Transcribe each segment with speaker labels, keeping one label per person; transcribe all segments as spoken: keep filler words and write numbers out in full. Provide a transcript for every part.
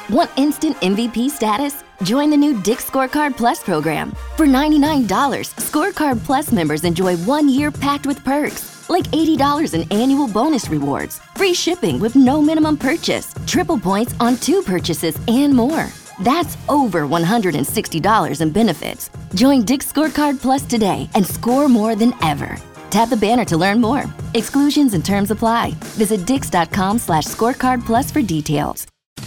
Speaker 1: Want instant M V P status? Join the new Dick's Scorecard Plus program. For ninety-nine dollars, Scorecard Plus members enjoy one year packed with perks, like eighty dollars in annual bonus rewards, free shipping with no minimum purchase, triple points on two purchases, and more. That's over one hundred sixty dollars in benefits. Join Dick's Scorecard Plus today and score more than ever. Tap the banner to learn more. Exclusions and terms apply. Visit dix.com slash scorecard plus for details.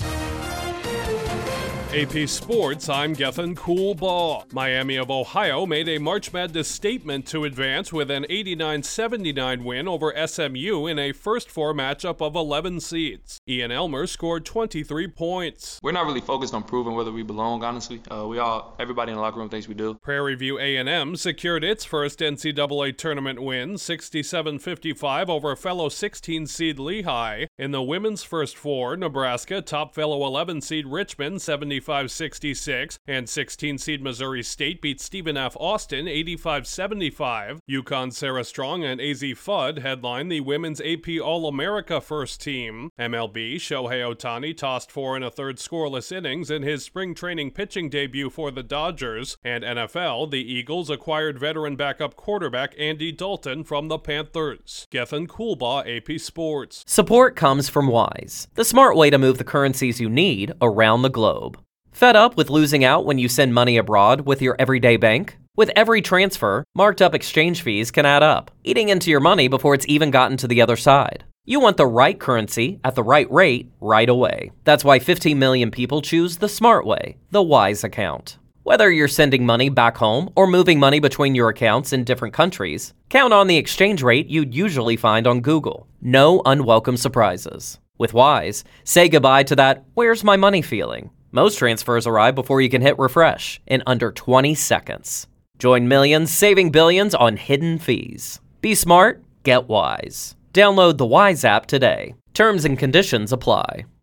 Speaker 2: A P Sports, I'm Gethin Coolbaugh. Miami of Ohio made a March Madness statement to advance with an eighty-nine seventy-nine win over S M U in a first four matchup of eleven seeds. Ian Elmer scored twenty-three points.
Speaker 3: We're not really focused on proving whether we belong, honestly. Uh, we all, everybody in the locker room thinks we do.
Speaker 2: Prairie View A and M secured its first N C double A tournament win, sixty-seven fifty-five over fellow sixteen seed Lehigh. In the women's first four, Nebraska topped fellow eleven seed Richmond seventy-five sixty-six, and sixteen seed Missouri State beat Stephen F. Austin eighty-five seventy-five. UConn Sarah Strong and A Z Fudd headlined the women's A P All-America first team. M L B, Shohei Ohtani tossed four and a third scoreless innings in his spring training pitching debut for the Dodgers. And N F L, the Eagles acquired veteran backup quarterback Andy Dalton from the Panthers. Gethin Coolbaugh, A P Sports.
Speaker 4: Support comes from Wise, the smart way to move the currencies you need around the globe. Fed up with losing out when you send money abroad with your everyday bank? With every transfer, marked up exchange fees can add up, eating into your money before it's even gotten to the other side. You want the right currency at the right rate right away. That's why fifteen million people choose the smart way, the Wise account. Whether you're sending money back home or moving money between your accounts in different countries, count on the exchange rate you'd usually find on Google. No unwelcome surprises. With Wise, say goodbye to that "where's my money" feeling. Most transfers arrive before you can hit refresh in under twenty seconds. Join millions saving billions on hidden fees. Be smart, get Wise. Download the Wise app today. Terms and conditions apply.